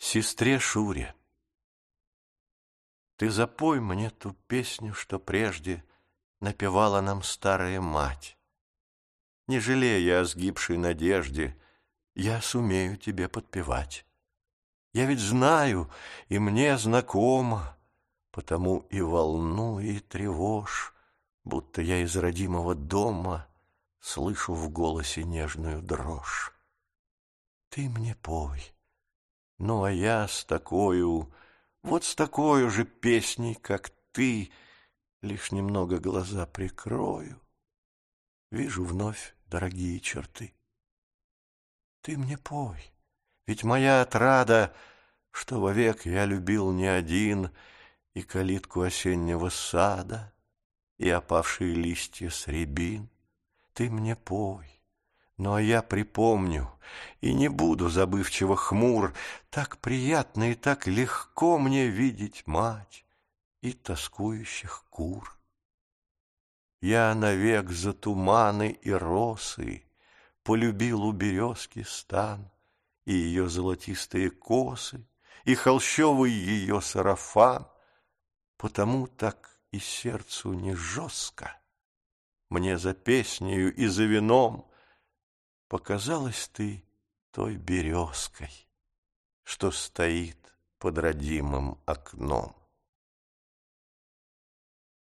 Сестре Шуре. Ты запой мне ту песню, что прежде напевала нам старая мать. Не жалея о сгибшей надежде, я сумею тебе подпевать. Я ведь знаю, и мне знакомо, потому и волну, и тревожь, будто я из родимого дома слышу в голосе нежную дрожь. Ты мне пой, ну а я с такою, вот с такою же песней, как ты, лишь немного глаза прикрою, вижу вновь дорогие черты. Ты мне пой, ведь моя отрада, что вовек я любил не один, и калитку осеннего сада, и опавшие листья с рябин. Ты мне пой, ну а я припомню, и не буду забывчиво хмур, так приятно и так легко мне видеть мать и тоскующих кур. Я навек за туманы и росы полюбил у березки стан, и ее золотистые косы, и холщовый ее сарафан, потому так и сердцу не жестко. Мне за песнею и за вином показалась ты той березкой, что стоит под родимым окном.